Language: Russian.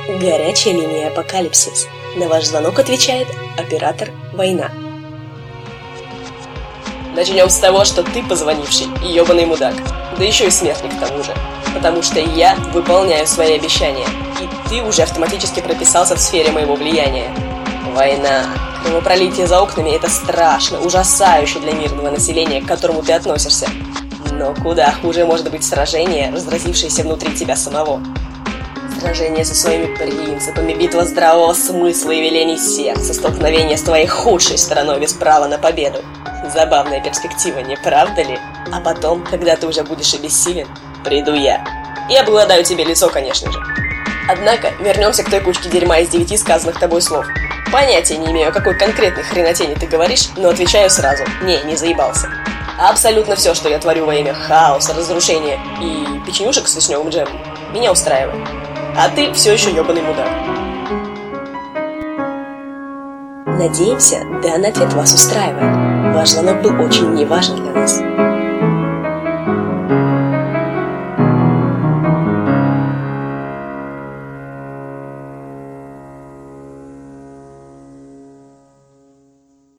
Горячая линия Апокалипсис. На ваш звонок отвечает оператор Война. Начнем с того, что ты позвонивший ебаный мудак. Да еще и смертник к тому же. Потому что я выполняю свои обещания. И ты уже автоматически прописался в сфере моего влияния. Война. Кровопролитие за окнами — это страшно, ужасающе для мирного населения, к которому ты относишься. Но куда хуже может быть сражение, разразившееся внутри тебя самого. Сражение со своими принципами, битва здравого смысла и велений сердца, столкновение с твоей худшей стороной без права на победу. Забавная перспектива, не правда ли? А потом, когда ты уже будешь обессилен, приду я. И обгладаю тебе лицо, конечно же. Однако, вернемся к той кучке дерьма из 9 сказанных тобой слов. Понятия не имею, о какой конкретной хренотени ты говоришь, но отвечаю сразу. Не заебался. Абсолютно все, что я творю во имя хаоса, разрушения и печенюшек с вишневым джемом, меня устраивает. А ты все еще ебаный мудак. Надеемся, данный ответ вас устраивает. Ваш звонок был очень неважен для нас.